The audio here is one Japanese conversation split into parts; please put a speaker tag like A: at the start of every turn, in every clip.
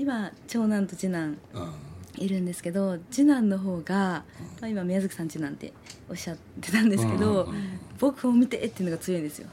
A: 今長男と次男いるんですけど、次男の方が、今宮崎さん次男っておっしゃってたんですけど、僕を見てっていうのが強いんですよ。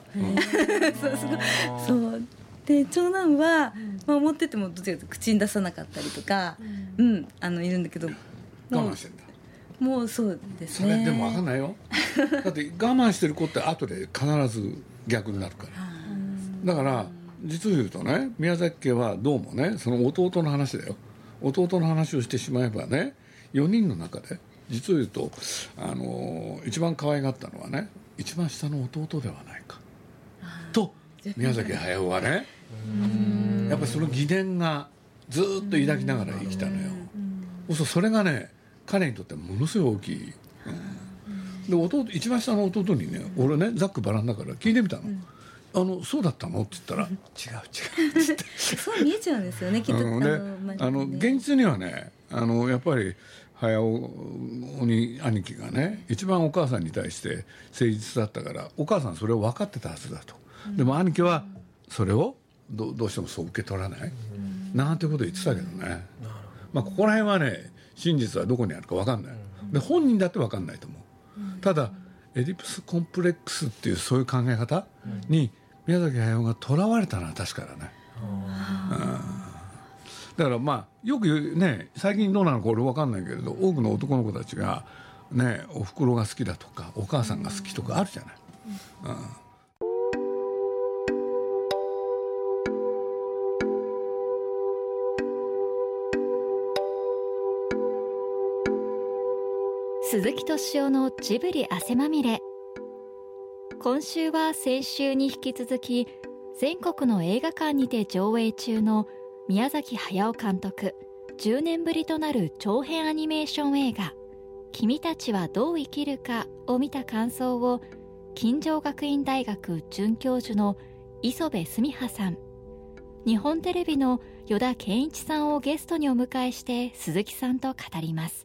A: そうで長男は、思っててもどっちかというと口に出さなかったりとか、いるんだけど
B: 我慢してんだ。
A: もうそうですね。
B: それでも分かんないよ。だって我慢してる子って後で必ず逆になるから。だから実を言うとね、宮崎家はどうもね、その弟の話だよ。弟の話をしてしまえばね、4人の中で実を言うと一番可愛がったのはね、一番下の弟ではないかと宮崎駿はね、やっぱりその疑念がずっと抱きながら生きたのよ。それがね、彼にとってものすごい大きい。で一番下の弟にね、俺ねざっくばらんだから聞いてみたの。そうだったのって言ったら、違うって
A: そう見えちゃうんですよね、きっと。
B: 現実にはね、やっぱり駿兄貴がね一番お母さんに対して誠実だったから、お母さんそれを分かってたはずだと。でも兄貴はそれをどうしてもそう受け取らない、なんてことを言ってたけどね。ここら辺はね、真実はどこにあるか分かんない。で本人だって分かんないと思う。ただエディプスコンプレックスっていうそういう考え方に宮崎駿がとらわれたのは確かだね。だからよく言うね、最近どうなのか俺分かんないけれど、多くの男の子たちがね、お袋が好きだとかお母さんが好きとかあるじゃない。
C: 鈴木敏夫のジブリ汗まみれ。今週は先週に引き続き、全国の映画館にて上映中の宮崎駿監督10年ぶりとなる長編アニメーション映画君たちはどう生きるかを見た感想を、金城学院大学准教授の磯部純葉さん、日本テレビの依田健一さんをゲストにお迎えして鈴木さんと語ります。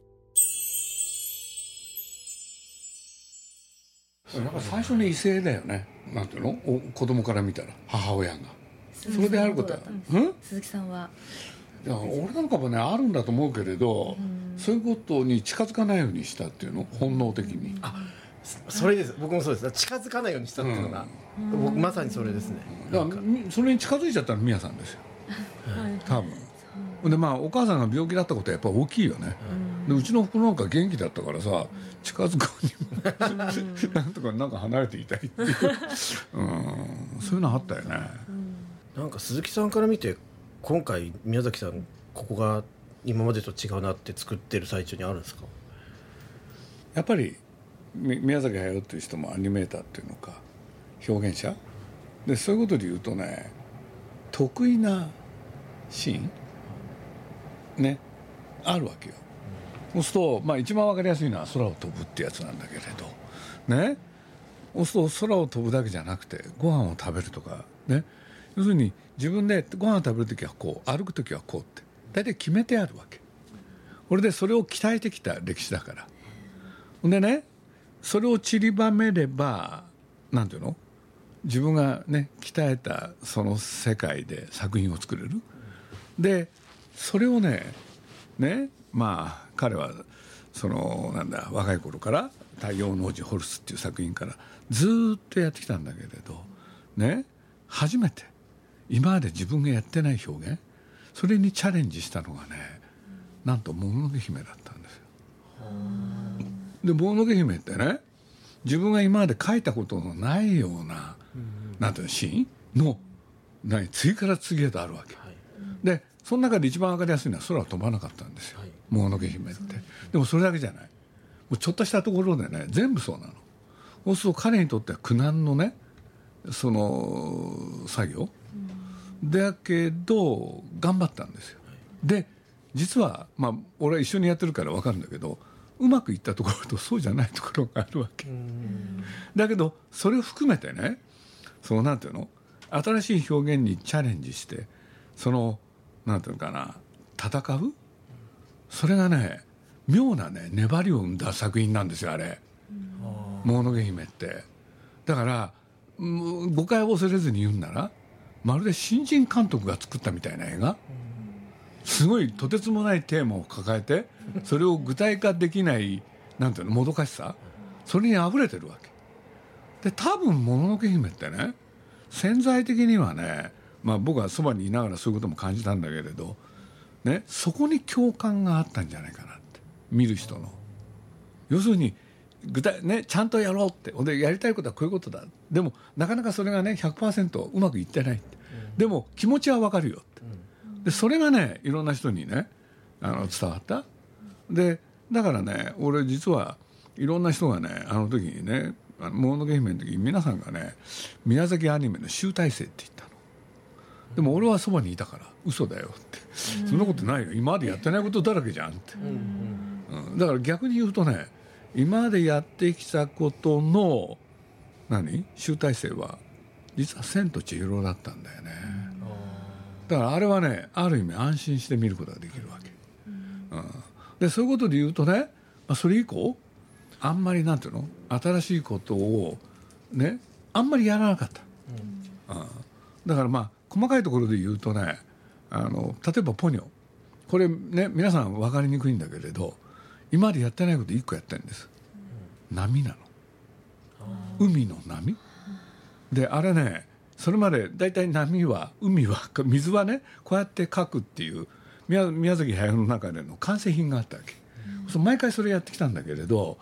B: やっぱ最初に異性だよね。なんていうの、子供から見たら母親がそれであることは、
A: 鈴木さんは。
B: いや俺なんかもねあるんだと思うけれど、そういうことに近づかないようにしたっていうの、本能的に。
D: それです。僕もそうです。近づかないようにしたっていうのが、僕まさにそれですね。
B: だからそれに近づいちゃったのは宮さんですよ、多分。でお母さんが病気だったことはやっぱ大きいよね。でうちの袋なんか元気だったからさ、近づくにもなんとかなんか離れていたいっていう、そういうのあったよね。
D: なんか鈴木さんから見て今回宮崎さんここが今までと違うなって作ってる最中にあるんですか？
B: やっぱり宮崎駿っていう人もアニメーターっていうのか表現者で、そういうことで言うとね、得意なシーンねあるわけよ。そうすると一番わかりやすいのは空を飛ぶってやつなんだけれどね。そうすると空を飛ぶだけじゃなくてご飯を食べるとかね、要するに自分でご飯を食べるときはこう、歩くときはこうって大体決めてあるわけ。これでそれを鍛えてきた歴史だから。でね、それを散りばめればなんていうの、自分がね鍛えたその世界で作品を作れる。でそれをね彼はその若い頃から太陽の王子ホルスっていう作品からずっとやってきたんだけれどね、初めて今まで自分がやってない表現、それにチャレンジしたのがね、なんともののけ姫だったんですよ。でもののけ姫ってね、自分が今まで書いたことのないような、なんていうのシーンの次から次へとあるわけ、でその中で一番わかりやすいのは空を飛ばなかったんですよ、もののけ姫って。でもそれだけじゃない、もうちょっとしたところでね全部そうなの。そうすると彼にとっては苦難のねその作業、だけど頑張ったんですよ。で実は俺は一緒にやってるから分かるんだけど、うまくいったところとそうじゃないところがあるわけ。だけどそれを含めてね、そのなんていうの、新しい表現にチャレンジして、そのなんていうのかな、戦う、それがね妙なね粘りを生んだ作品なんですよ、あれ、もののけ姫って。だから誤解を恐れずに言うんなら、まるで新人監督が作ったみたいな映画すごいとてつもないテーマを抱えてそれを具体化できないなんていうのもどかしさ、それにあふれてるわけで、多分もののけ姫ってね潜在的にはね、まあ、僕はそばにいながらそういうことも感じたんだけれど、ね、そこに共感があったんじゃないかなって、見る人の要するに具体、ね、ちゃんとやろうってでやりたいことはこういうことだ、でもなかなかそれがね 100% うまくいってないって、でも気持ちはわかるよって、でそれがねいろんな人にね伝わった。でだからね俺実はいろんな人がねあの時にねもののけ姫の時に皆さんがね宮崎アニメの集大成って言ったの。でも俺はそばにいたから嘘だよって、そんなことないよ今までやってないことだらけじゃんって、だから逆に言うとね今までやってきたことの集大成は実は千と千尋だったんだよね。だからあれはねある意味安心して見ることができるわけ、でそういうことで言うとね、それ以降あんまりなんていうの新しいことをねあんまりやらなかった、だからまあ細かいところで言うとね例えばポニョこれね皆さん分かりにくいんだけれど今までやってないこと1個やってるんです、波なの、海の波で、あれねそれまでだいたい波は海は水はねこうやって描くっていう宮崎駿の中での完成品があったわけ、毎回それやってきたんだけれど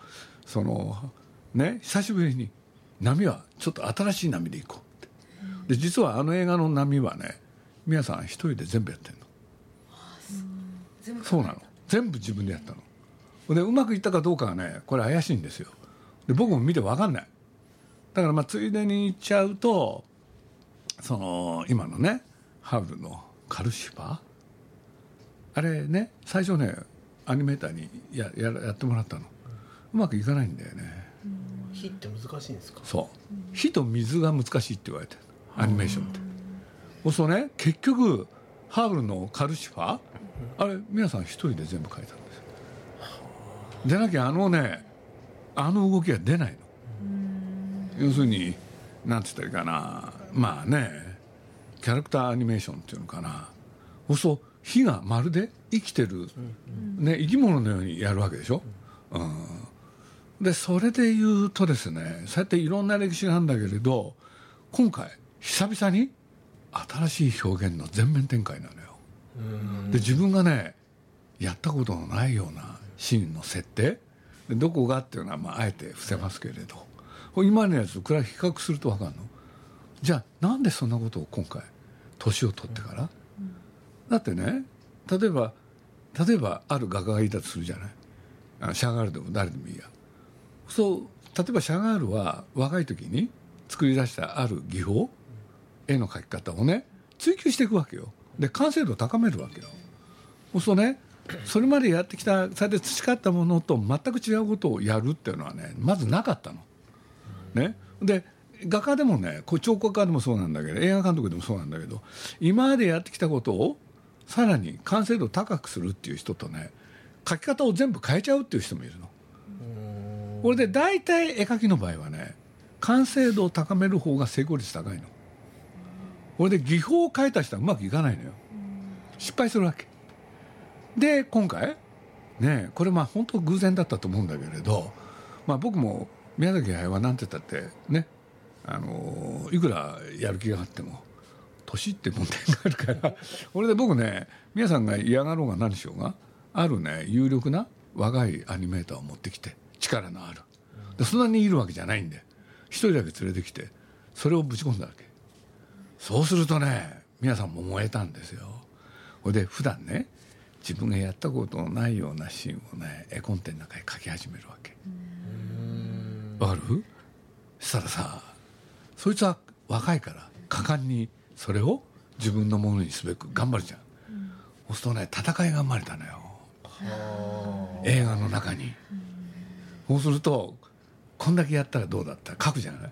B: 久しぶりに波はちょっと新しい波でいこうって、で実はあの映画の波はね宮さん一人で全部やってるの、そうなの、全部自分でやったのでうまくいったかどうかはねこれ怪しいんですよ。で僕も見て分かんない。だからついでに言っちゃうと今のねハウルのカルシファーあれね最初ねアニメーターにやってもらったの、うまくいかないんだよね。
D: 火って難しいんですか？
B: そう火と水が難しいって言われてるアニメーションって。そうね結局ハウルのカルシファーあれ皆さん一人で全部描いたんですよ。でなきゃあの動きが出ないの。要するになんて言ったらいいかな、まあねキャラクターアニメーションっていうのかな、そう火がまるで生きてる、生き物のようにやるわけでしょ、でそれで言うとですねそうやっていろんな歴史なんだけれど今回久々に新しい表現の全面展開なのよ。で自分がねやったことのないようなシーンの設定でどこがっていうのはあえて伏せますけれど、今のやつと比較すると分かるの。じゃあなんでそんなことを今回年を取ってから、だってね例えばある画家がいたとするじゃない、シャガールでも誰でもいいや。そう例えばシャガールは若い時に作り出したある技法、絵の描き方をね追求していくわけよ。で完成度を高めるわけよ。そうねそれまでやってきたそれで培ったものと全く違うことをやるっていうのはねまずなかったの、ね、で画家でもね彫刻家でもそうなんだけど映画監督でもそうなんだけど今までやってきたことをさらに完成度を高くするっていう人とね描き方を全部変えちゃうっていう人もいるの。これで大体絵描きの場合はね完成度を高める方が成功率高いの。これで技法を変えた人はうまくいかないのよ。失敗するわけで今回ねこれ本当偶然だったと思うんだけれど、僕も宮崎駿はなんて言ったってねいくらやる気があっても年って問題があるからこれで僕ね皆さんが嫌がろうが何しようがあるね有力な若いアニメーターを持ってきて力のあるでそんなにいるわけじゃないんで一人だけ連れてきてそれをぶち込んだわけ。そうするとね皆さんも燃えたんですよ。これで普段ね自分がやったことのないようなシーンをね絵コンテの中に描き始めるわけ。わかる？したらさそいつは若いから果敢にそれを自分のものにすべく頑張るじゃん、そうするとね戦いが生まれたのよ映画の中に。そうするとこんだけやったらどうだったら書くじゃない、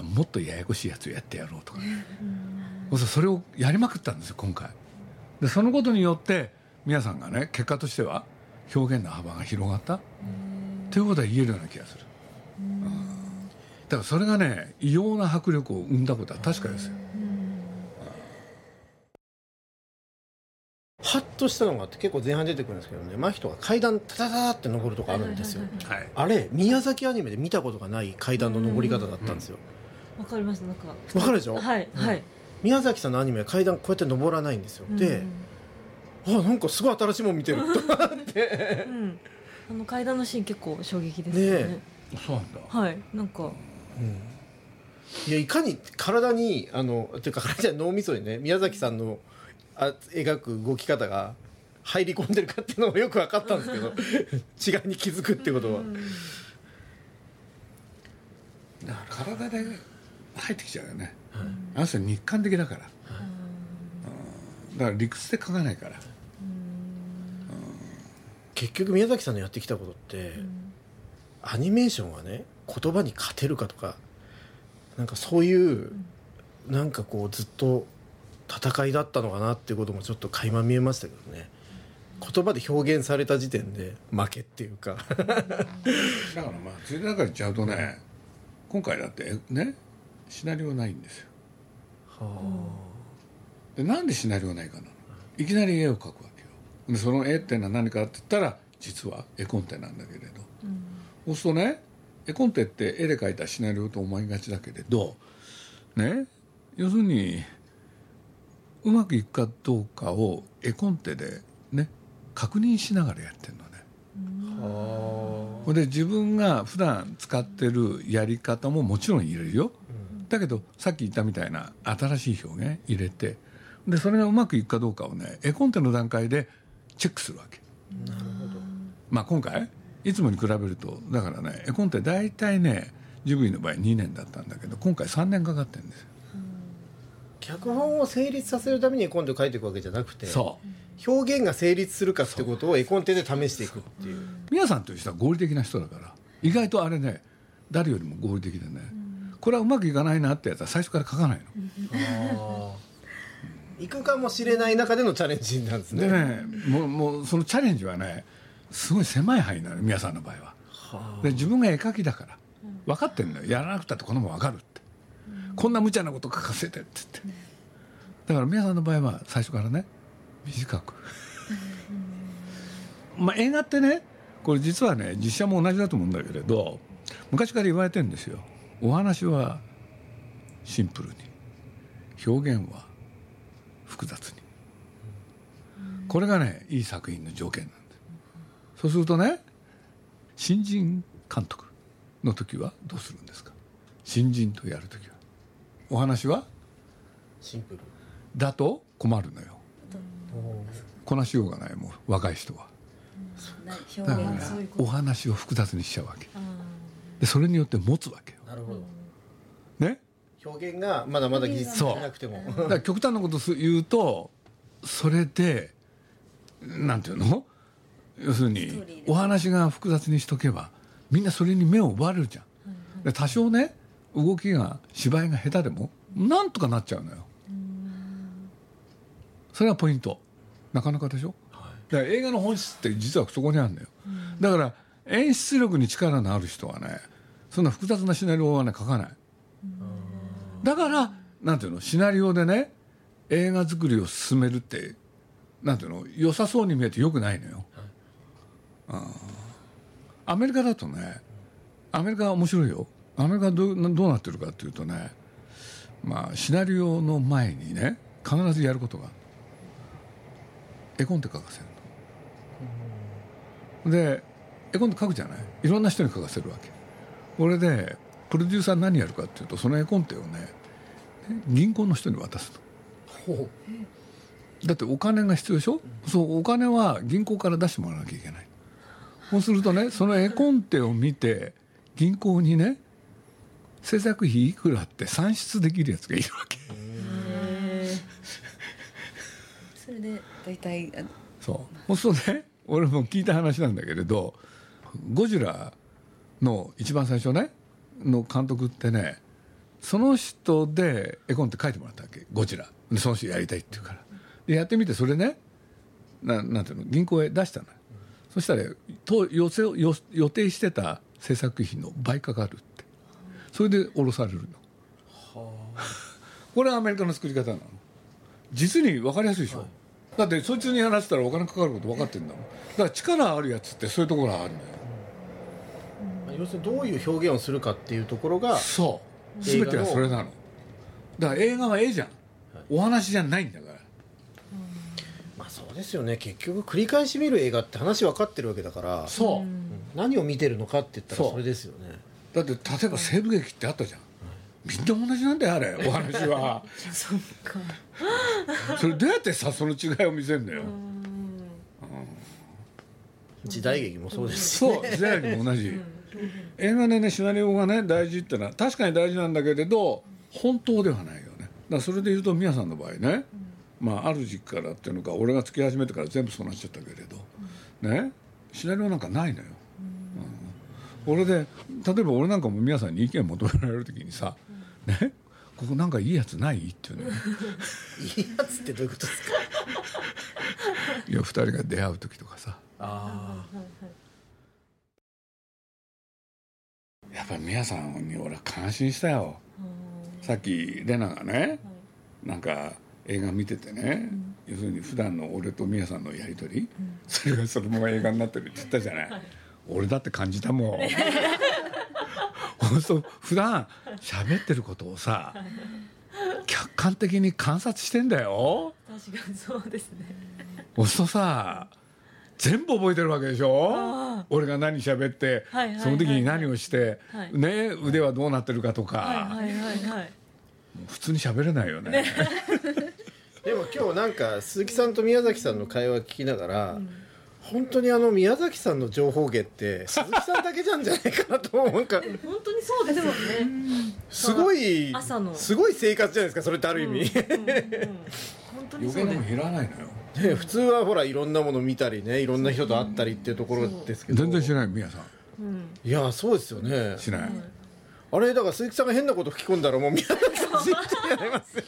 B: もっとややこしいやつをやってやろうとかね、それをやりまくったんですよ今回で。そのことによって皆さんがね結果としては表現の幅が広がったということは言えるような気がする、だからそれがね異様な迫力を生んだことは確かですよ。
D: ハッとしたのがあって結構前半出てくるんですけどね、真人が階段タタタタって登るとこあるんですよ、
B: はい、
D: あれ宮崎アニメで見たことがない階段の登り方だったんですよ。
E: わかります。なんか
D: わかるでしょ。
E: はいはい。
D: 宮崎さんのアニメは階段こうやって登らないんですよ、で、なんかすごい新しいもん見てると思って、
E: 階段のシーン結構衝撃ですよね。
B: そうなんだ。
E: はい、なんか、
D: いやいかに体にていうか体じゃ脳みそにね宮崎さんの描く動き方が入り込んでるかっていうのもよく分かったんですけど違いに気づくってことは、
B: だから体で入ってきちゃうよね、あの人日韓的だから、だから理屈で書かないから、
D: 結局宮崎さんのやってきたことって、アニメーションはね言葉に勝てるかとかなんかそういうなんかこうずっと戦いだったのかなっていうこともちょっと垣間見えましたけどね。言葉で表現された時点で負けっていうかだから
B: まあついでだから言っちゃうとね、今回だってねシナリオないんですよ。でなんでシナリオないかな、いきなり絵を描くわけよ。でその絵ってのは何かって言ったら実は絵コンテなんだけれど、そうするとね絵コンテって絵で描いたシナリオと思いがちだけれどね、要するにうまくいくかどうかを絵コンテでね確認しながらやってるのね。で自分が普段使ってるやり方ももちろん入れるよ、だけどさっき言ったみたいな新しい表現入れて、でそれがうまくいくかどうかをね絵コンテの段階でチェックするわけ。
D: なるほど。
B: まあ今回いつもに比べるとだからね絵コンテ大体ねジブリの場合2年だったんだけど今回3年かかってるんですよ。
D: 脚本を成立させるために絵コンテを書いていくわけじゃなくて、
B: そう
D: 表現が成立するかってことを絵コンテで試していくっていう。
B: 皆さんという人は合理的な人だから意外とあれね誰よりも合理的でね、これはうまくいかないなってやつは最初から書かないの。
D: 行くかもしれない中でのチャレンジなんですね。
B: でねもうそのチャレンジはねすごい狭い範囲なの皆さんの場合は。で自分が絵描きだから分かってんのよ、やらなくたってこのも分かるって、こんな無茶なこと書かせてって言って、だから皆さんの場合は最初からね短くまあ映画ってねこれ実はね実写も同じだと思うんだけれど昔から言われてるんですよ。お話はシンプルに表現は複雑に、これがねいい作品の条件なんです。そうするとね新人監督の時はどうするんですか。新人とやる時はお話は
D: シンプル
B: だと困るのよ。こなしようがないもう若い人は。だからねお話を複雑にしちゃうわけで、それによって持つわけよ。
D: なるほど
B: ね、
D: 表現がまだまだ技術がなくても
B: だから極端なこと言うとそれでなんていうの、要するにお話が複雑にしとけばみんなそれに目を奪われるじゃん。で多少ね動きが芝居が下手でもなんとかなっちゃうのよ。それがポイント。なかなかでしょ、だから映画の本質って実はそこにあるんだよ、だから演出力に力のある人はねそんな複雑なシナリオはね書かない。だからなんていうのシナリオでね映画作りを進めるってなんていうの良さそうに見えてよくないのよ、アメリカだとねアメリカは面白いよ。アメリカはどうなってるかっていうとね、まあシナリオの前にね必ずやることが絵コンテ書かせるので絵コンテ書くじゃない、いろんな人に書かせるわけ。これでプロデューサー何やるかっていうとその絵コンテをね銀行の人に渡すの。だってお金が必要でしょ、そうお金は銀行から出してもらわなきゃいけない。そうするとねその絵コンテを見て銀行にね制作費いくらって算出できるやつがいるわけ。
A: それで大体
B: そうするとね俺も聞いた話なんだけれどゴジラの一番最初ねの監督ってねその人で絵コンテ書いてもらったわけ。ゴジラでその人やりたいって言うからでやってみてそれねなんていうの銀行へ出したの。そしたら予定してた制作費の倍かかるって、それで下ろされるの。これはアメリカの作り方なの。実に分かりやすいでしょ、 だってそいつにやらせたらお金かかること分かってるんだもん。だから力あるやつってそういうところがあるんだよ。
D: 要するにどういう表現をするかっていうところが、
B: そう全てはそれなの。だから映画は絵じゃん、お話じゃないんだから。
D: まあそうですよね。結局繰り返し見る映画って話分かってるわけだから、
B: そう、
D: 何を見てるのかって言ったらそれですよね。
B: だって例えば西部劇ってあったじゃん、みんな同じなんだよあれ、お話は
E: そっか。
B: それどうやってさその違いを見せるんだよ。
D: 時代劇もそうですしね。
B: そう時代劇も同じ。映画でねシナリオがね大事ってのは確かに大事なんだけれど本当ではないよね。だからそれで言うと宮さんの場合ね、まあある時期からっていうのか俺が付き始めてから全部そうなっちゃったけれど、ねシナリオなんかないのよ。俺で例えば俺なんかも宮さんに意見求められる時にさ、ねここなんかいいやつないっていうのよ。
D: いいやつってどういうことですか？
B: いや2人が出会う時とかさ、やっぱり宮さんに俺は感心したよ。さっきレナがね、なんか映画見ててね、要するに普段の俺と宮さんのやり取り、それがそのまま映画になってるって言ったじゃない、俺だって感じたもん。そう普段喋ってることをさ、客観的に観察してんだよ。
E: 確かにそうですね。
B: そうするとさ全部覚えてるわけでしょ。俺が何喋って、その時に何をして、ね、腕はどうなってるかとか、普通に喋れないよね。
D: でも今日なんか鈴木さんと宮崎さんの会話聞きながら、本当に宮崎さんの情報源って鈴木さんだけじゃんじゃないかなと思うか。
E: 本当にそうですよね。
D: すごい
E: 朝の
D: すごい生活じゃないですかそれってある意味。
E: 本当にそう
B: 余計でも減らないのよ。
D: 普通はほらいろんなもの見たりね、いろんな人と会ったりっていうところですけど、
B: 全然しない宮さん。
D: いやそうですよね。
B: しない。
D: あれだから鈴木さんが変なこと吹き込んだらもう宮崎さん信じてやれますよ。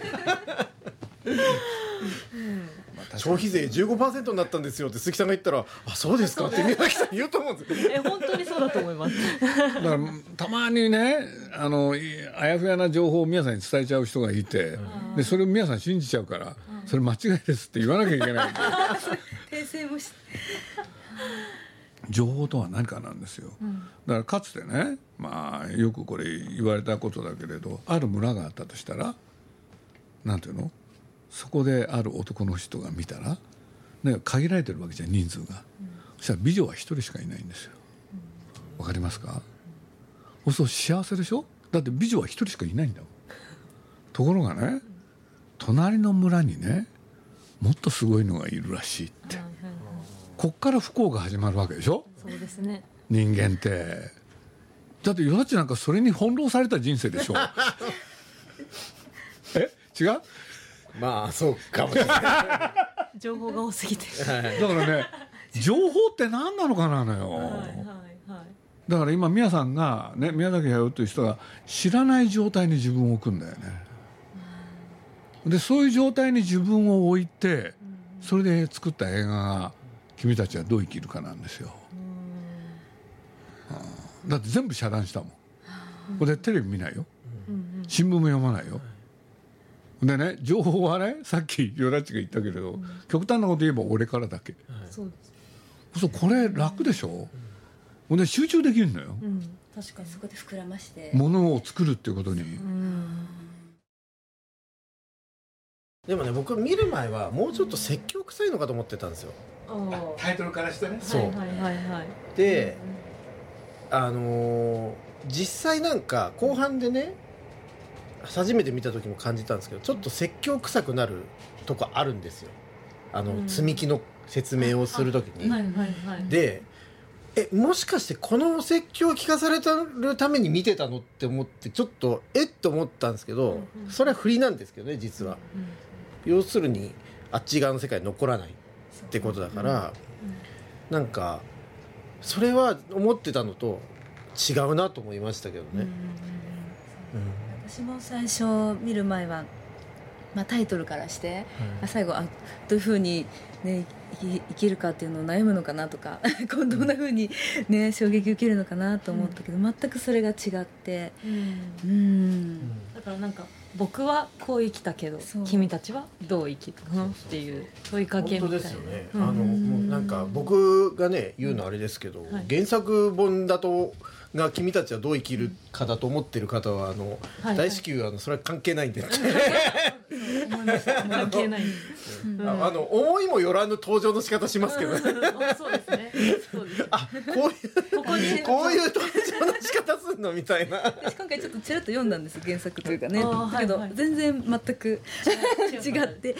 D: 消費税 15% になったんですよって鈴木さんが言ったら、あそうですかって宮崎さん言うと思うんですよ。
E: 本当にそうだと思います。
B: だからたまにねあやふやな情報を宮さんに伝えちゃう人がいて、でそれを宮さん信じちゃうから、それ間違いですって言わなきゃいけない。
A: 訂正もし
B: 情報とは何かなんですよ。だからかつてね、まあよくこれ言われたことだけれど、ある村があったとしたら、なんていうの、そこである男の人が見たら、ね、限られてるわけじゃん人数が、そしたら美女は一人しかいないんですよ。わかりますか？そうすると幸せでしょ。だって美女は一人しかいないんだもん。ところがね、隣の村にねもっとすごいのがいるらしいって、こっから不幸が始まるわけでしょ。
E: そうですね。
B: 人間ってだってよだちなんかそれに翻弄された人生でしょ。違う？
D: まあそうかもしれない。
E: 情報が多すぎて。
B: だからね情報って何なのかなのよ。だから今宮さんがね、宮崎駿という人が知らない状態に自分を置くんだよね。でそういう状態に自分を置いて、それで作った映画が君たちはどう生きるかなんですよ。だって全部遮断したもん。これテレビ見ないよ、新聞も読まないよ。でね、情報はね、さっきヨダッチが言ったけれど、極端なこと言えば俺からだけ。
E: そうです。
B: そうこれ楽でしょ。で集中できるのよ、
A: 確かにそこで膨らまして
B: ものを作るっていうことに。
D: でもね、僕見る前はもうちょっと説教臭いのかと思ってたんですよ。
B: タイトルからしてね。
D: そうで、実際なんか後半でね、初めて見た時も感じたんですけど、ちょっと説教臭くなるとこあるんですよ。積み木の説明をする時に。で、もしかしてこの説教を聞かされるために見てたのって思って、ちょっとと思ったんですけど、それは振りなんですけどね、実は。要するにあっち側の世界に残らないってことだから、なんかそれは思ってたのと違うなと思いましたけどね。
A: 私も最初見る前は、タイトルからして、最後どういうふうに、ね、生きるかっていうのを悩むのかなとかどんなふうに、ね、衝撃受けるのかなと思ったけど、全くそれが違って、
E: だからなんか僕はこう生きたけど
A: そう
E: 君たちはどう生きたのっていう問いかけみたいな。
D: 本当ですよね、もうなんか僕がね言うのあれですけど、
E: はい
D: 原作本だとが君たちはどう生きるかだと思ってる方は
E: はい
D: 大至急それは関係ないんで、
E: 思いました関係ない、
D: 思いもよらぬ登場の仕方しますけどね
E: そうですねそうです
D: あこういう登場の仕方すんのみたいな
A: 私今回ちょっとちらっと読んだんです原作というかね、
E: あー
A: だけど、
E: はいはい
A: 全然全く違って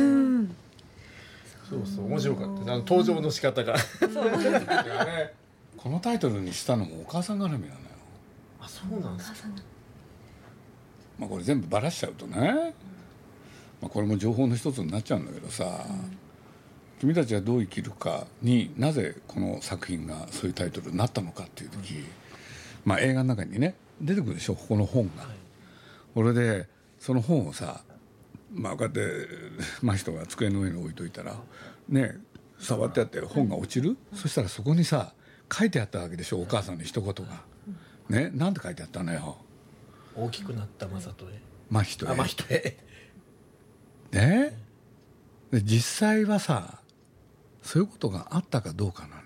D: そうそう面白かった登場の仕方が
B: このタイトルにしたのもお母さん絡みなのよ。
D: あそうなんですか。
B: まあこれ全部バラしちゃうとね、まあ、これも情報の一つになっちゃうんだけどさ、君たちはどう生きるかになぜこの作品がそういうタイトルになったのかっていう時、まあ映画の中にね出てくるでしょ、ここの本が。これでその本をさ、まあこうやって真人が机の上に置いといたらね触ってやって本が落ちる、そしたらそこにさ書いてあったわけでしょ、お母さんの一言がね。なんて書いてあったのよ。
D: 大きくなった正人へ
B: 真人へ。
D: 真人へ
B: ね、で実際はさそういうことがあったかどうかなのよ。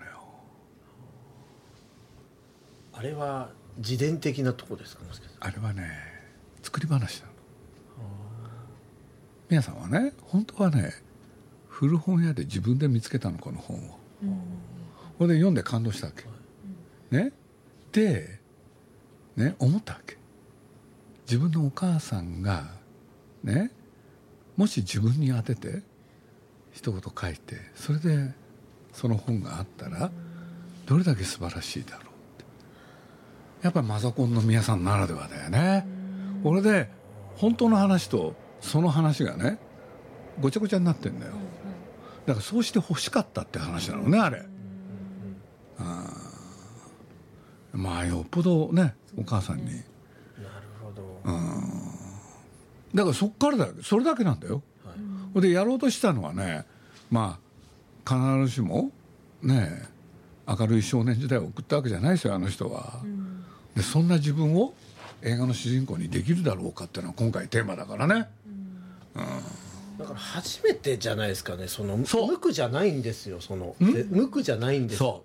D: あれは自伝的なとこですか。もしかして
B: あれはね作り話なの。皆さんはね本当はね古本屋で自分で見つけたの、この本を。これで読んで感動したわけ、ね、で、ね、思ったわけ。自分のお母さんがねもし自分に当てて一言書いてそれでその本があったらどれだけ素晴らしいだろうって。やっぱりマザコンの皆さんならではだよね。これで本当の話とその話がねごちゃごちゃになってんだよ。だからそうして欲しかったって話なのね、あれ。まあよっぽどねお母さんに。
D: なるほど、
B: だからそっからだよ、それだけなんだよ。でやろうとしたのはね、まあ必ずしもね明るい少年時代を送ったわけじゃないですよ、あの人は。でそんな自分を映画の主人公にできるだろうかっていうのは今回テーマだからね。
D: だから初めてじゃないですかね。
B: そう
D: 無垢じゃないんですよ。無垢じゃないんですよ。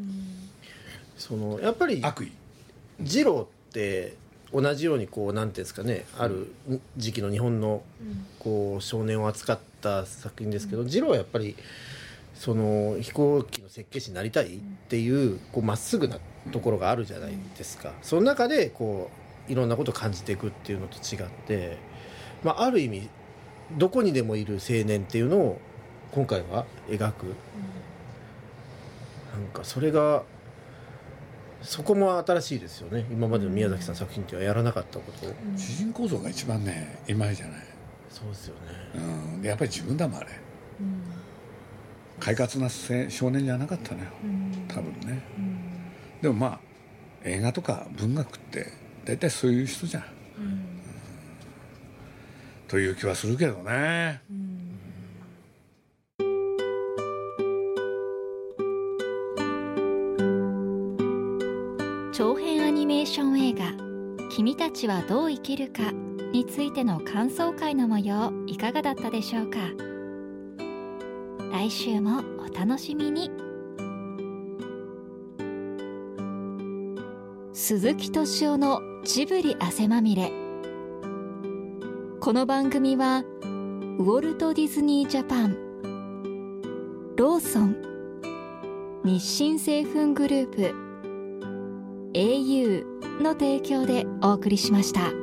D: やっぱり
B: 悪意
D: 二郎って同じようにこうなんていうんですかね、ある時期の日本のこう少年を扱った作品ですけど、二郎はやっぱり飛行機の設計士になりたいっていうまっすぐなところがあるじゃないですか。その中でこういろんなことを感じていくっていうのと違って、まあ、ある意味どこにでもいる青年っていうのを今回は描く、なんかそれがそこも新しいですよね。今までの宮崎さん作品ってはやらなかったことを、
B: 主人公像が一番ねいまいじゃない。
D: そうですよね、
B: でやっぱり自分だもんあれ、快活な少年じゃなかったのよ、多分ね。でもまあ映画とか文学って大体そういう人じゃん、という気はするけどね。
C: 長編アニメーション映画「君たちはどう生きるか」についての感想会の模様いかがだったでしょうか。来週もお楽しみに。鈴木敏夫のジブリ汗まみれ。この番組はウォルト・ディズニー・ジャパン、ローソン、日清製粉グループ、au の提供でお送りしました。